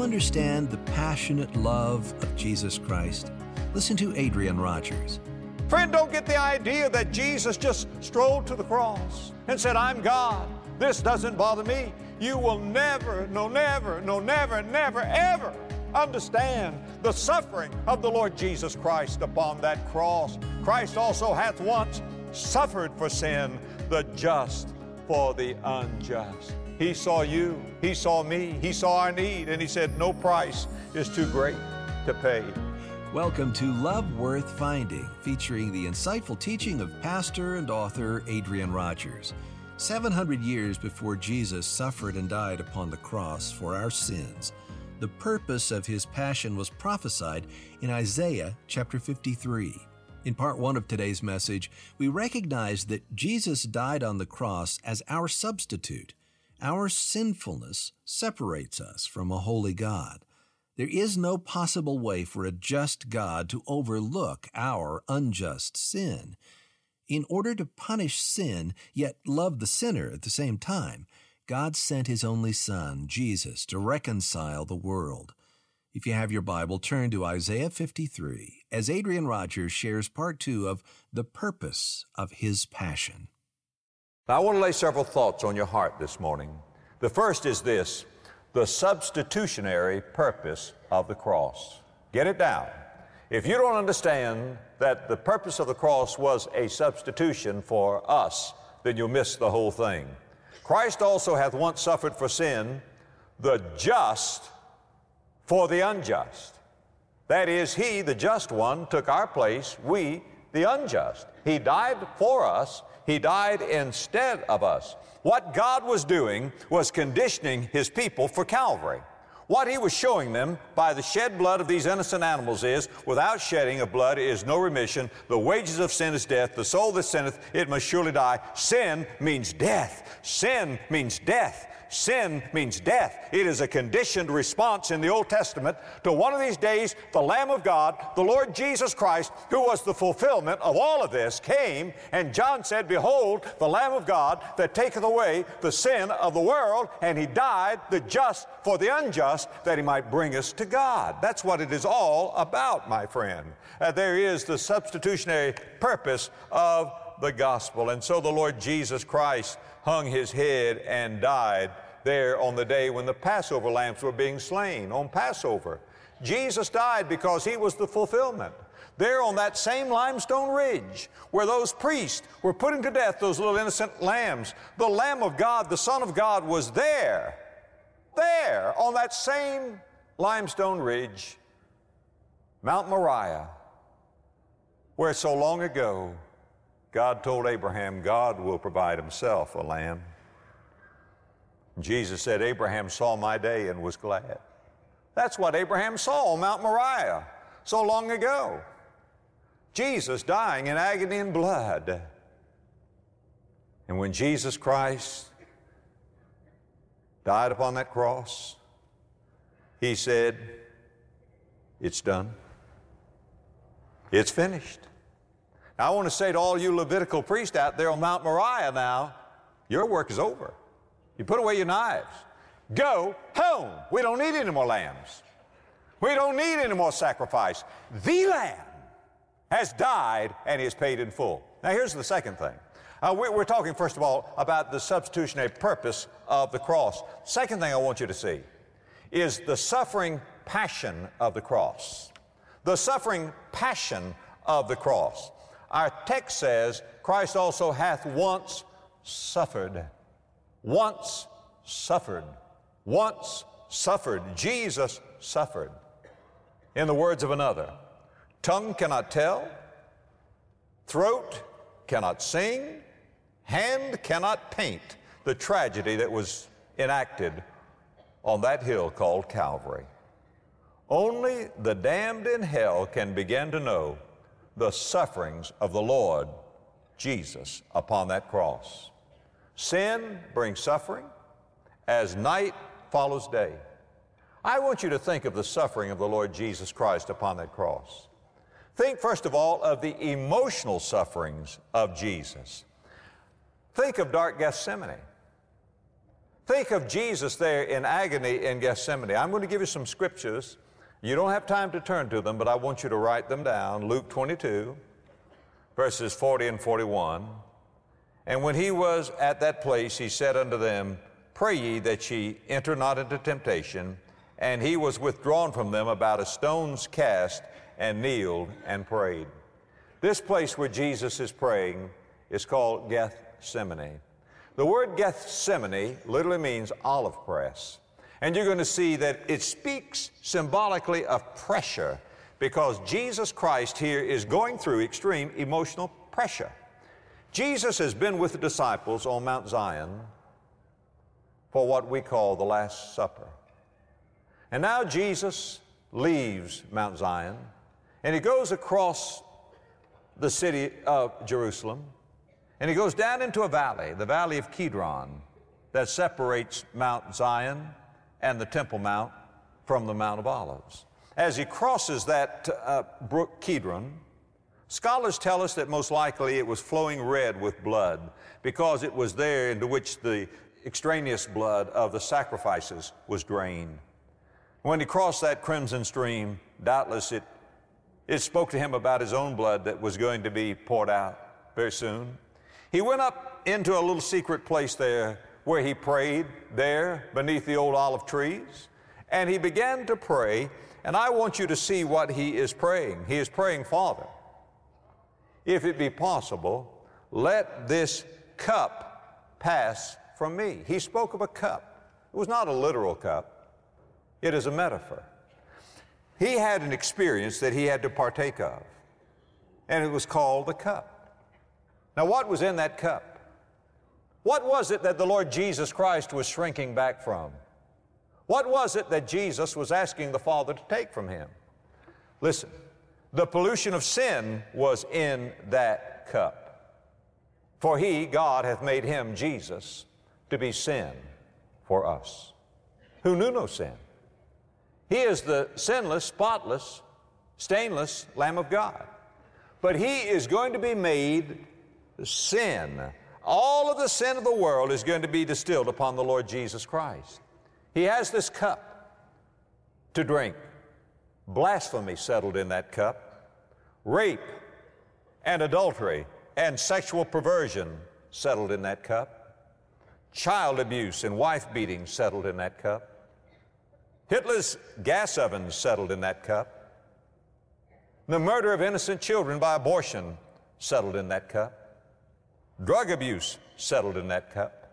you understand the passionate love of Jesus Christ? Listen to Adrian Rogers. Friend, don't get the idea that Jesus just strolled to the cross and said, I'm God. This doesn't bother me. You will never, never, ever understand the suffering of the Lord Jesus Christ upon that cross. Christ also hath once suffered for sin, the just for the unjust. He saw you, He saw me, He saw our need, and He said, no price is too great to pay. Welcome to Love Worth Finding, featuring the insightful teaching of pastor and author Adrian Rogers. 700 years before Jesus suffered and died upon the cross for our sins, the purpose of His passion was prophesied in Isaiah chapter 53. In part 1 of today's message, we recognize that Jesus died on the cross as our substitute. Our sinfulness separates us from a holy God. There is no possible way for a just God to overlook our unjust sin. In order to punish sin, yet love the sinner at the same time, God sent His only Son, Jesus, to reconcile the world. If you have your Bible, turn to Isaiah 53 as Adrian Rogers shares part 2 of the purpose of His passion. Now, I want to lay several thoughts on your heart this morning. The first is this: the substitutionary purpose of the cross. Get it down. If you don't understand that the purpose of the cross was a substitution for us, then you'll miss the whole thing. Christ also hath once suffered for sin, the just for the unjust. That is, He, the just one, took our place, we, the unjust. He died for us. He died instead of us. What God was doing was conditioning His people for Calvary. What He was showing them by the shed blood of these innocent animals is, without shedding of blood is no remission. The wages of sin is death. The soul that sinneth, it must surely die. Sin means death. Sin means death. Sin means death. It is a conditioned response in the Old Testament to one of these days the Lamb of God, the Lord Jesus Christ, who was the fulfillment of all of this, came, and John said, behold, the Lamb of God that taketh away the sin of the world, and He died, the just for the unjust, that He might bring us to God. That's what it is all about, my friend. There is the substitutionary purpose of the gospel. And so the Lord Jesus Christ hung His head and died there on the day when the Passover lambs were being slain on Passover. Jesus died because He was the fulfillment. There on that same limestone ridge where those priests were putting to death those little innocent lambs, the Lamb of God, the Son of God, was there on that same limestone ridge, Mount Moriah, where so long ago God told Abraham God will provide Himself a lamb. Jesus said, Abraham saw my day and was glad. That's what Abraham saw on Mount Moriah so long ago. Jesus dying in agony and blood. And when Jesus Christ died upon that cross, He said, it's done. It's finished. Now, I want to say to all you Levitical priests out there on Mount Moriah now, your work is over. You put away your knives. Go home. We don't need any more lambs. We don't need any more sacrifice. The Lamb has died and is paid in full. Now, here's the second thing. We're talking, first of all, about the substitutionary purpose of the cross. Second thing I want you to see is the suffering passion of the cross. The suffering passion of the cross. Our text says, Christ also hath once suffered. Once suffered. Once suffered. Jesus suffered. In the words of another, tongue cannot tell, throat cannot sing, hand cannot paint the tragedy that was enacted on that hill called Calvary. Only the damned in hell can begin to know the sufferings of the Lord Jesus upon that cross. Sin brings suffering as night follows day. I want you to think of the suffering of the Lord Jesus Christ upon that cross. Think, first of all, of the emotional sufferings of Jesus. Think of dark Gethsemane. Think of Jesus there in agony in Gethsemane. I'm going to give you some scriptures. You don't have time to turn to them, but I want you to write them down. Luke 22, verses 40 and 41. And when he was at that place, he said unto them, Pray ye that ye enter not into temptation. And he was withdrawn from them about a stone's cast, and kneeled and prayed. This place where Jesus is praying is called Gethsemane. The word Gethsemane literally means olive press. And you're going to see that it speaks symbolically of pressure, because Jesus Christ here is going through extreme emotional pressure. Jesus has been with the disciples on Mount Zion for what we call the Last Supper. And now Jesus leaves Mount Zion, and he goes across the city of Jerusalem, and he goes down into a valley, the valley of Kidron, that separates Mount Zion and the Temple Mount from the Mount of Olives. As he crosses that brook Kidron, scholars tell us that most likely it was flowing red with blood, because it was there into which the extraneous blood of the sacrifices was drained. When he crossed that crimson stream, doubtless it spoke to him about his own blood that was going to be poured out very soon. He went up into a little secret place there where he prayed there beneath the old olive trees, and he began to pray, and I want you to see what he is praying. He is praying, Father, if it be possible, let this cup pass from me. He spoke of a cup. It was not a literal cup. It is a metaphor. He had an experience that he had to partake of, and it was called the cup. Now, what was in that cup? What was it that the Lord Jesus Christ was shrinking back from? What was it that Jesus was asking the Father to take from him? Listen, the pollution of sin was in that cup. For he, God, hath made him, Jesus, to be sin for us, who knew no sin. He is the sinless, spotless, stainless Lamb of God. But he is going to be made sin. All of the sin of the world is going to be distilled upon the Lord Jesus Christ. He has this cup to drink. Blasphemy settled in that cup. Rape and adultery and sexual perversion settled in that cup. Child abuse and wife beating settled in that cup. Hitler's gas ovens settled in that cup. The murder of innocent children by abortion settled in that cup. Drug abuse settled in that cup.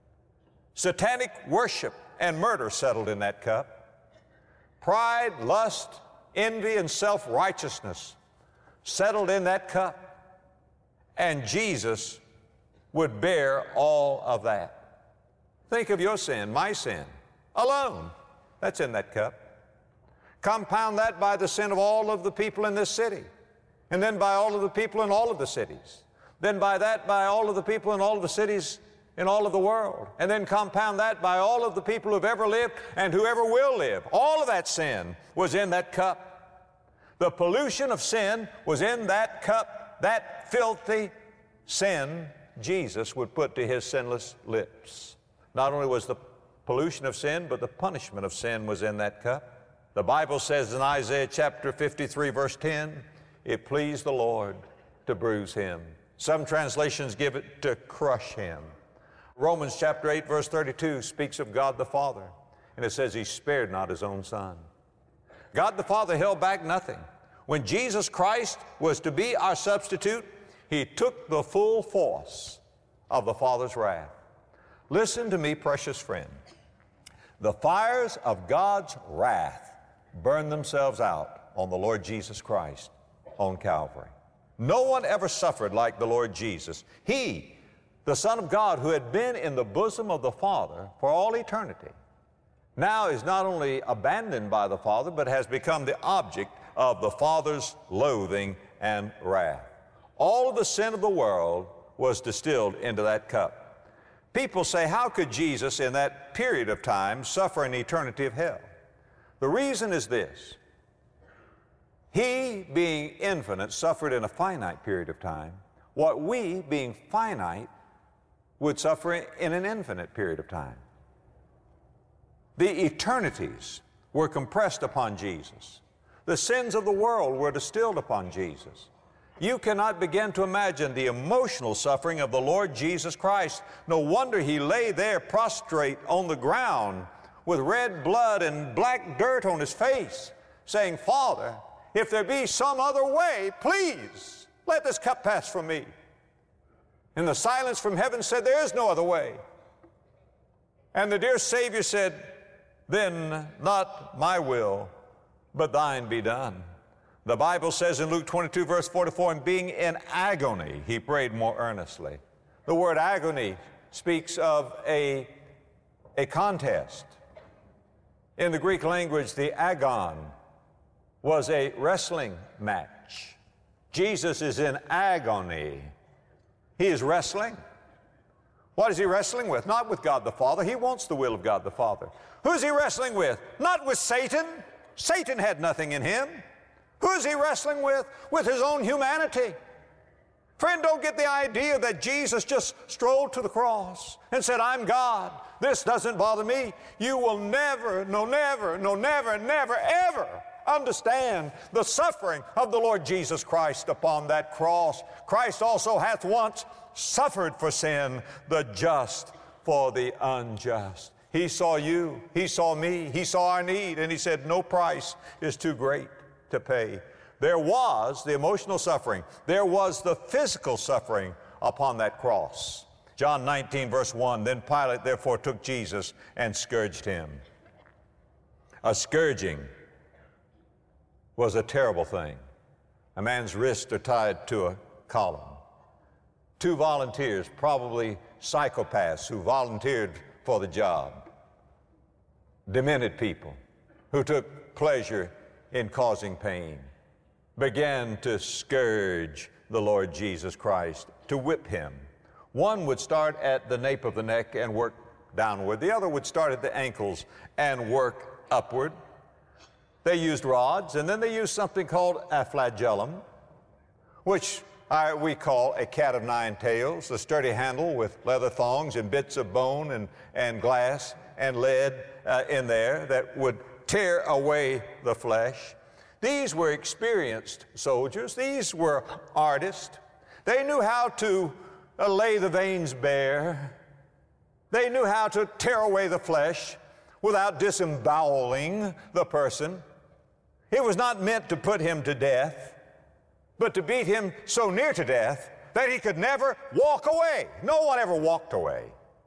Satanic worship and murder settled in that cup. Pride, lust, envy, and self-righteousness settled in that cup. And Jesus would bear all of that. Think of your sin, my sin, alone. That's in that cup. Compound that by the sin of all of the people in this city, and then by all of the people in all of the cities. Then by that, by all of the people in all of the cities in all of the world. And then compound that by all of the people who've ever lived and whoever will live. All of that sin was in that cup. The pollution of sin was in that cup. That filthy sin Jesus would put to his sinless lips. Not only was the pollution of sin, but the punishment of sin was in that cup. The Bible says in Isaiah chapter 53, verse 10, it pleased the Lord to bruise him. Some translations give it to crush him. Romans chapter 8, verse 32 speaks of God the Father, and it says he spared not his own Son. God the Father held back nothing. When Jesus Christ was to be our substitute, he took the full force of the Father's wrath. Listen to me, precious friend. The fires of God's wrath burned themselves out on the Lord Jesus Christ on Calvary. No one ever suffered like the Lord Jesus. He, the Son of God, who had been in the bosom of the Father for all eternity, now is not only abandoned by the Father, but has become the object of the Father's loathing and wrath. All of the sin of the world was distilled into that cup. People say, how could Jesus in that period of time suffer an eternity of hell? The reason is this. He, being infinite, suffered in a finite period of time, what we, being finite, would suffer in an infinite period of time. The eternities were compressed upon Jesus. The sins of the world were distilled upon Jesus. You cannot begin to imagine the emotional suffering of the Lord Jesus Christ. No wonder he lay there prostrate on the ground with red blood and black dirt on his face, saying, Father, if there be some other way, please let this cup pass from me. And the silence from heaven said, there is no other way. And the dear Savior said, then not my will, but thine be done. The Bible says in Luke 22, verse 44, and being in agony, he prayed more earnestly. The word agony speaks of a contest. In the Greek language, the agon was a wrestling match. Jesus is in agony. He is wrestling. What is he wrestling with? Not with God the Father. He wants the will of God the Father. Who's he wrestling with? Not with Satan. Satan had nothing in him. Who is he wrestling with? With his own humanity. Friend, don't get the idea that Jesus just strolled to the cross and said, I'm God. This doesn't bother me. You will never ever understand the suffering of the Lord Jesus Christ upon that cross. Christ also hath once suffered for sin, the just for the unjust. He saw you, he saw me, he saw our need, and he said, no price is too great to pay. There was the emotional suffering. There was the physical suffering upon that cross. John 19, verse 1, then Pilate therefore took Jesus and scourged him. A scourging was a terrible thing. A man's wrists are tied to a column. Two volunteers, probably psychopaths who volunteered for the job, demented people who took pleasure in causing pain, began to scourge the Lord Jesus Christ, to whip him. One would start at the nape of the neck and work downward. The other would start at the ankles and work upward. They used rods, and then they used something called a flagellum, which we call a cat of nine tails, a sturdy handle with leather thongs and bits of bone and glass and lead in there that would tear away the flesh. These were experienced soldiers. These were artists. They knew how to lay the veins bare. They knew how to tear away the flesh without disemboweling the person. It was not meant to put him to death, but to beat him so near to death that he could never walk away. No one ever walked away.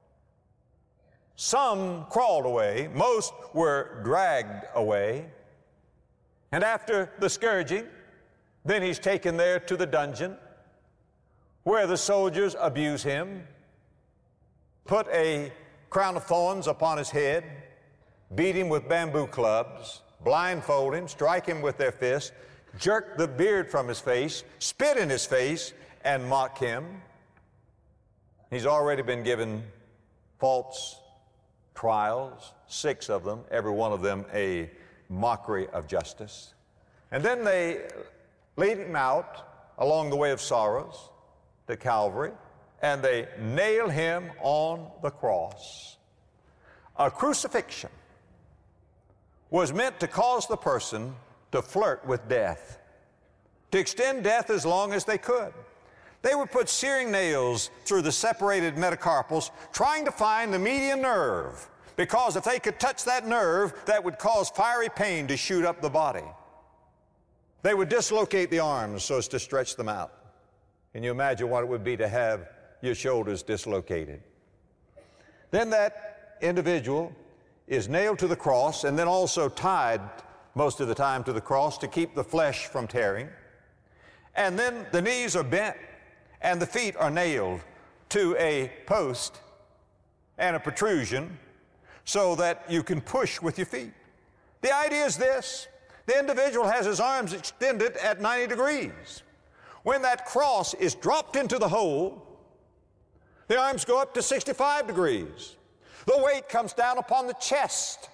Some crawled away. Most were dragged away. And after the scourging, then he's taken there to the dungeon where the soldiers abuse him, put a crown of thorns upon his head, beat him with bamboo clubs, blindfold him, strike him with their fists, jerk the beard from his face, spit in his face, and mock him. He's already been given false trials, 6 of them, every one of them a mockery of justice. And then they lead him out along the way of sorrows to Calvary, and they nail him on the cross. A crucifixion was meant to cause the person to flirt with death, to extend death as long as they could. They would put searing nails through the separated metacarpals, trying to find the median nerve, because if they could touch that nerve, that would cause fiery pain to shoot up the body. They would dislocate the arms so as to stretch them out. Can you imagine what it would be to have your shoulders dislocated? Then that individual is nailed to the cross and then also tied most of the time to the cross to keep the flesh from tearing. And then the knees are bent and the feet are nailed to a post and a protrusion so that you can push with your feet. The idea is this: the individual has his arms extended at 90 degrees. When that cross is dropped into the hole, the arms go up to 65 degrees. The weight comes down upon the chest.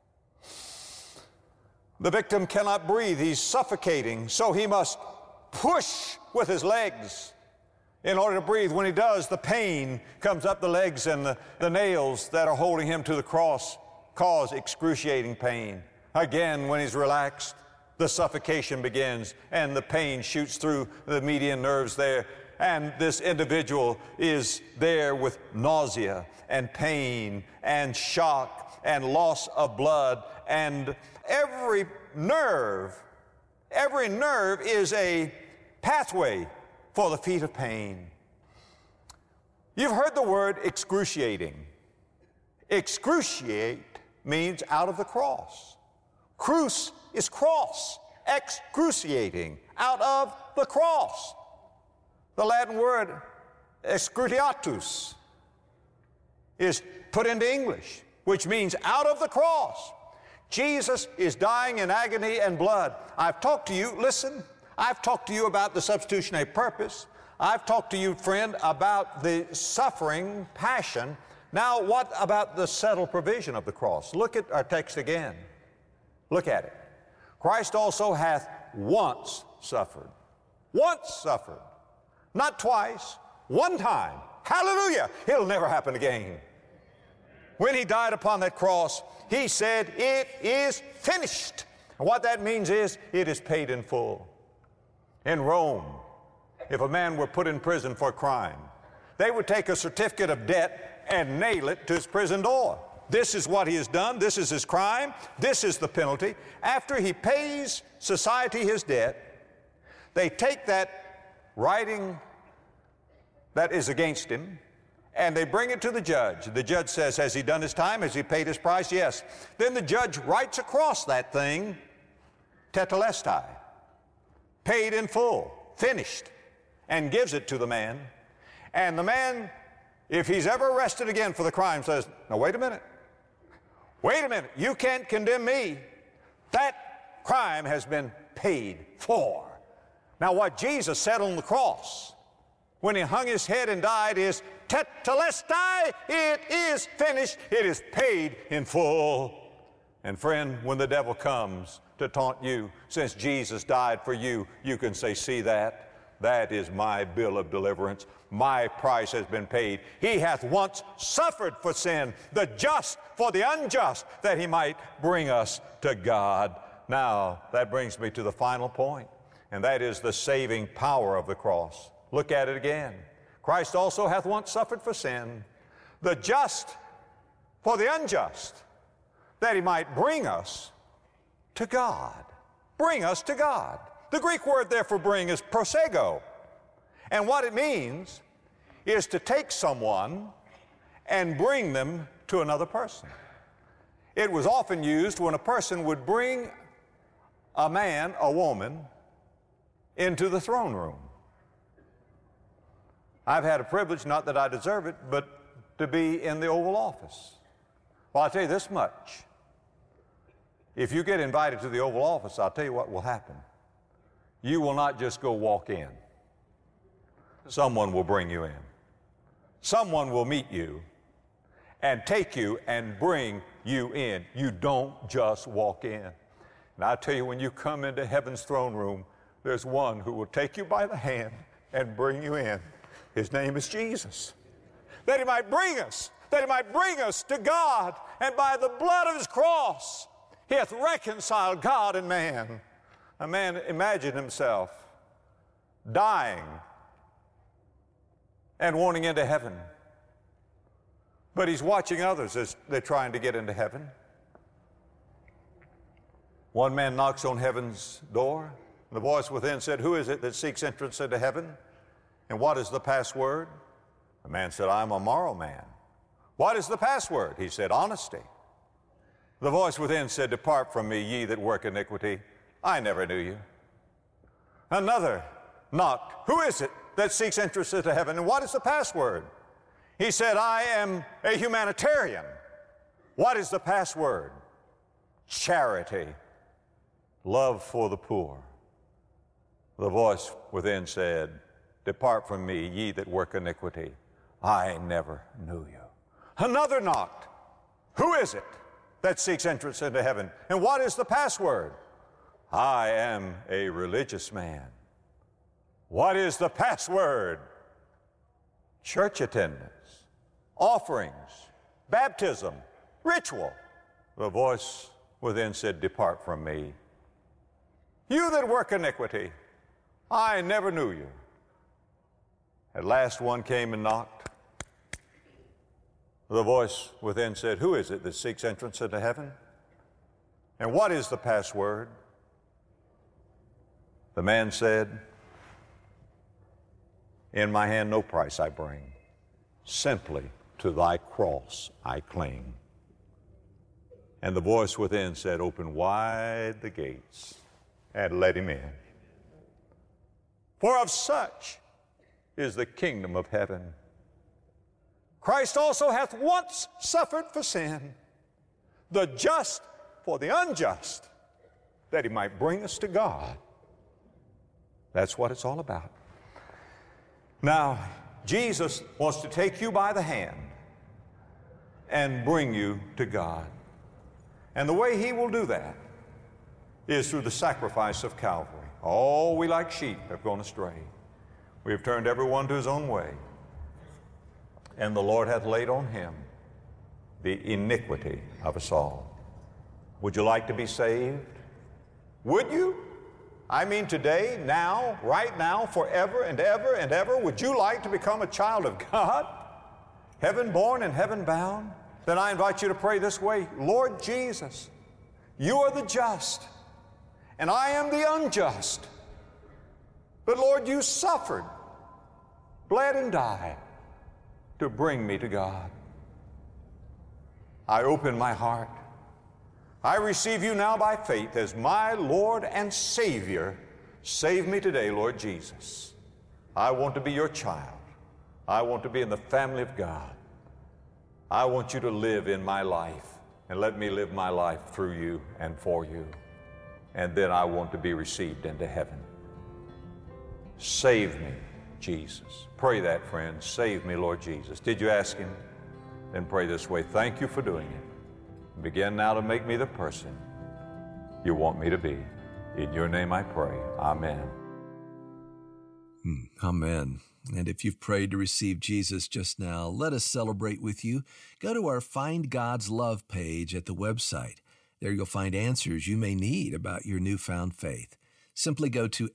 The victim cannot breathe. He's suffocating, so he must push with his legs in order to breathe. When he does, the pain comes up the legs, and the nails that are holding him to the cross cause excruciating pain. Again, when he's relaxed, the suffocation begins and the pain shoots through the median nerves there. And this individual is there with nausea and pain and shock and loss of blood, and every nerve is a pathway for the feet of pain. You've heard the word excruciating. Excruciate means out of the cross. Cruce is cross. Excruciating, out of the cross. The Latin word excruciatus is put into English, which means out of the cross. Jesus is dying in agony and blood. I've talked to you, listen, I've talked to you about the substitutionary purpose. I've talked to you, friend, about the suffering passion. Now, what about the settled provision of the cross? Look at our text again. Look at it. Christ also hath once suffered. Once suffered. Not twice, one time. Hallelujah! It'll never happen again. When he died upon that cross, he said, "It is finished." And what that means is, it is paid in full. In Rome, if a man were put in prison for a crime, they would take a certificate of debt and nail it to his prison door. This is what he has done. This is his crime. This is the penalty. After he pays society his debt, they take that writing that is against him, and they bring it to the judge. The judge says, has he done his time? Has he paid his price? Yes. Then the judge writes across that thing, tetelestai, paid in full, finished, and gives it to the man. And the man, if he's ever arrested again for the crime, says, now wait a minute. Wait a minute. You can't condemn me. That crime has been paid for. Now what Jesus said on the cross when he hung his head and died is tetelestai, it is finished, it is paid in full. And friend, when the devil comes to taunt you, since Jesus died for you, you can say, see that? That is my bill of deliverance. My price has been paid. He hath once suffered for sin, the just for the unjust, that he might bring us to God. Now, that brings me to the final point, and that is the saving power of the cross. Look at it again. Christ also hath once suffered for sin, the just for the unjust, that he might bring us to God. Bring us to God. The Greek word there for bring is prosego. And what it means is to take someone and bring them to another person. It was often used when a person would bring a man, a woman, into the throne room. I've had a privilege, not that I deserve it, but to be in the Oval Office. Well, I'll tell you this much. If you get invited to the Oval Office, I'll tell you what will happen. You will not just go walk in. Someone will bring you in. Someone will meet you and take you and bring you in. You don't just walk in. And I tell you, when you come into heaven's throne room, there's one who will take you by the hand and bring you in. His name is Jesus. That he might bring us, to God, and by the blood of his cross, he hath reconciled God and man. A man imagined himself dying and wanting into heaven. But he's watching others as they're trying to get into heaven. One man knocks on heaven's door. The voice within said, who is it that seeks entrance into heaven? And what is the password? The man said, I'm a moral man. What is the password? He said, honesty. The voice within said, depart from me, ye that work iniquity. I never knew you. Another knocked. Who is it that seeks entrance into heaven? And what is the password? He said, I am a humanitarian. What is the password? Charity. Love for the poor. The voice within said, depart from me, ye that work iniquity. I never knew you. Another knocked. Who is it that seeks entrance into heaven? And what is the password? I am a religious man. What is the password? Church attendance, offerings, baptism, ritual. The voice within said, "Depart from me, you that work iniquity. I never knew you." At last one came and knocked. The voice within said, "Who is it that seeks entrance into heaven? And what is the password?" The man said, "In my hand no price I bring, simply to thy cross I cling." And the voice within said, "Open wide the gates and let him in. For of such is the kingdom of heaven. Christ also hath once suffered for sin, the just for the unjust, that he might bring us to God." That's what it's all about. Now, Jesus wants to take you by the hand and bring you to God. And the way he will do that is through the sacrifice of Calvary. All we like sheep have gone astray. We have turned everyone to his own way. And the Lord hath laid on him the iniquity of us all. Would you like to be saved? Would you? I mean today, now, right now, forever and ever and ever. Would you like to become a child of God? Heaven born and heaven bound? Then I invite you to pray this way: Lord Jesus, you are the just, and I am the unjust. But Lord, you suffered, bled, and died to bring me to God. I open my heart. I receive you now by faith as my Lord and Savior. Save me today, Lord Jesus. I want to be your child. I want to be in the family of God. I want you to live in my life, and let me live my life through you and for you. And then I want to be received into heaven. Save me, Jesus. Pray that, friend. Save me, Lord Jesus. Did you ask him? Then pray this way: thank you for doing it. Begin now to make me the person you want me to be. In your name I pray. Amen. Amen. And if you've prayed to receive Jesus just now, let us celebrate with you. Go to our Find God's Love page at the website. There you'll find answers you may need about your newfound faith. Simply go to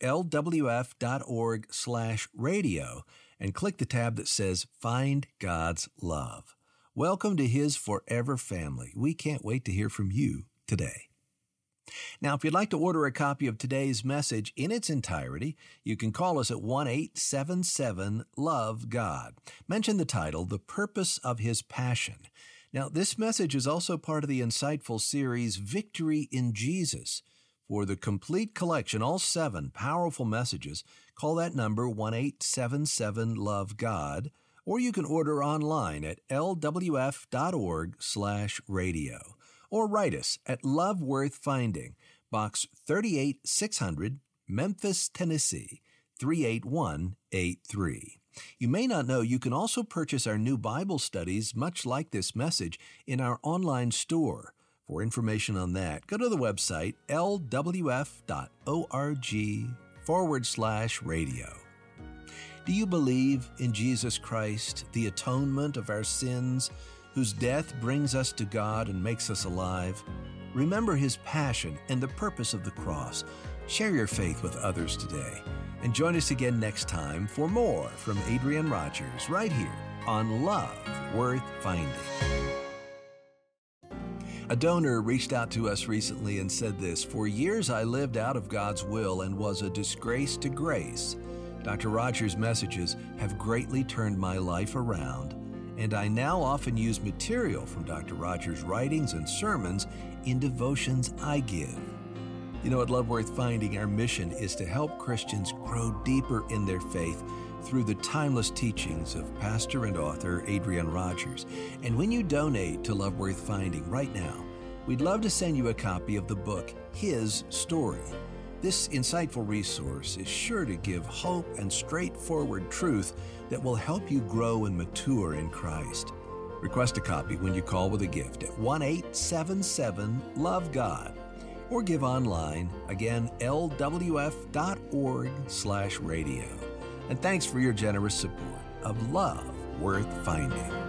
lwf.org/radio and click the tab that says Find God's Love. Welcome to his forever family. We can't wait to hear from you today. Now, if you'd like to order a copy of today's message in its entirety, you can call us at 1-877-LOVE-GOD. Mention the title, The Purpose of His Passion. Now, this message is also part of the insightful series, Victory in Jesus. For the complete collection, all 7 powerful messages, call that number 1-877-LOVE-GOD, or you can order online at lwf.org/radio. Or write us at Love Worth Finding, Box 38600, Memphis, Tennessee, 38183. You may not know you can also purchase our new Bible studies, much like this message, in our online store. For information on that, go to the website lwf.org/radio. Do you believe in Jesus Christ, the atonement of our sins, whose death brings us to God and makes us alive? Remember his passion and the purpose of the cross. Share your faith with others today. And join us again next time for more from Adrian Rogers, right here on Love Worth Finding. A donor reached out to us recently and said this: "For years I lived out of God's will and was a disgrace to grace. Dr. Rogers' messages have greatly turned my life around, and I now often use material from Dr. Rogers' writings and sermons in devotions I give." You know, at Love Worth Finding, our mission is to help Christians grow deeper in their faith through the timeless teachings of pastor and author Adrian Rogers. And when you donate to Love Worth Finding right now, we'd love to send you a copy of the book, His Story. This insightful resource is sure to give hope and straightforward truth that will help you grow and mature in Christ. Request a copy when you call with a gift at 1-877-LOVE-GOD or give online, again, lwf.org/radio. And thanks for your generous support of Love Worth Finding.